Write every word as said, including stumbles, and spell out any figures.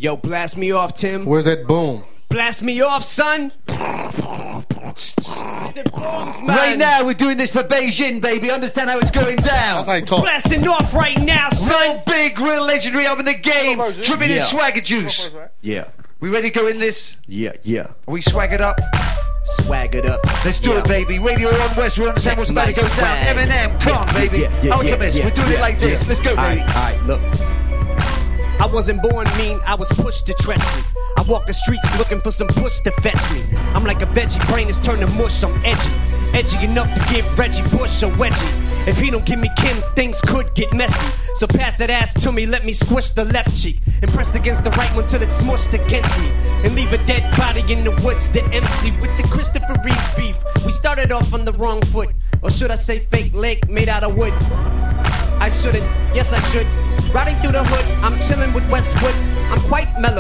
Yo, blast me off, Tim. Where's that boom? Blast me off, son. Right now, we're doing this for Beijing, baby. Understand how it's going down. That's how you talk. Blasting off right now, son. Real big, real legendary up in the game. Dripping in Yeah. swagger juice. Yeah, We ready to go in this? yeah, yeah. Are we swaggered up? Swaggered up. Let's do Yeah. it, baby. Radio on West. We understand what's about to Check go my down. swag. Eminem, come on, baby. Yeah, yeah, Alchemist, yeah, we're doing yeah, it like this. yeah. Let's go, baby. All right, look. I wasn't born mean, I was pushed to treachery. I walk the streets looking for some puss to fetch me. I'm like a veggie, brain is turned to mush, I'm edgy. Edgy enough to give Reggie Bush a wedgie. If he don't give me Kim, things could get messy. So pass that ass to me, let me squish the left cheek. And press against the right one till it's smushed against me. And leave a dead body in the woods, the M C with the Christopher Reeves beef. We started off on the wrong foot. Or should I say fake leg made out of wood? I shouldn't, yes I should. Riding through the hood, I'm chilling with Westwood. I'm quite mellow.